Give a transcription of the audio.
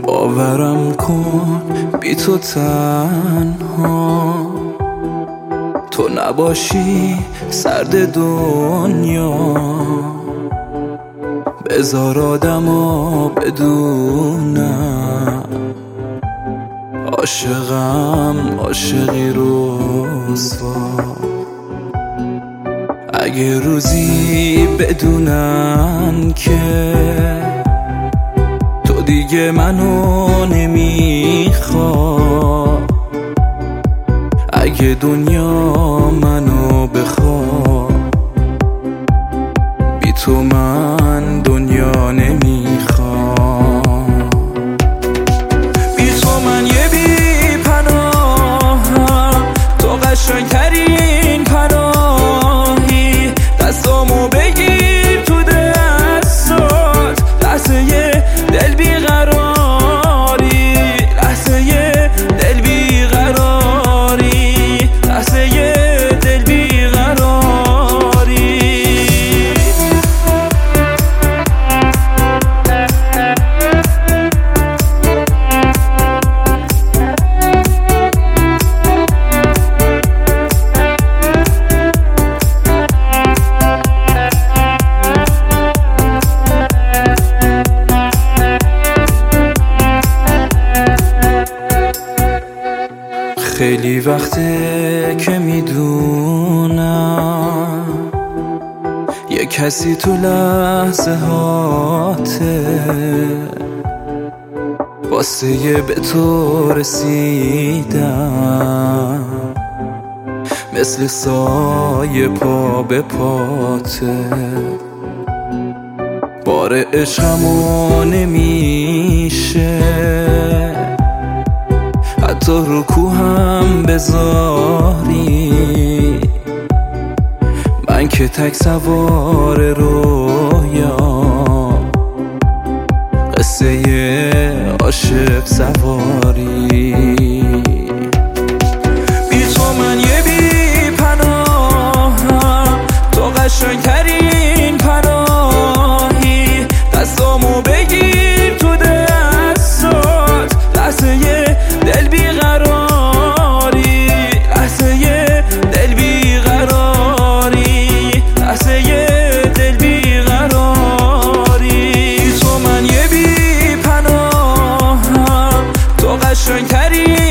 باورم کن بی تو تنها، تو نباشی سرد دنیا. بذار آدما بدونم عاشقم، عاشقی رسوا. اگه روزی بدونن که تو دیگه منو نمیخوا، اگه دنیا منو بخوا، بی تو من دنیا نمیخوام. بی تو من یه بی پناهم، تو قشنگترین پناهی. دستامو بگیر تو دستات، لحظه یه دل بیقراری، لحظه یه دل بیقراری، لحظه یه دل بیقراری. خیلی وقته که میدونم یه کسی تو لحظه هاته، واسه به تو رسیدم، مثل سایه پا به پاته. بار عشقمو نمیشه حتی رو کوهم بذاری، من که تک سوار رویا، قصه عاشق سواری. بی تو من یه بی پناهم، تو قشنگترین پناهی. دستامو بگیر تو دستات، لحظه یه دل بیقراری، لحظه یه دل بیقراری، لحظه یه دل بیقراری. تو من یه بی پناهم، تو قشنگترین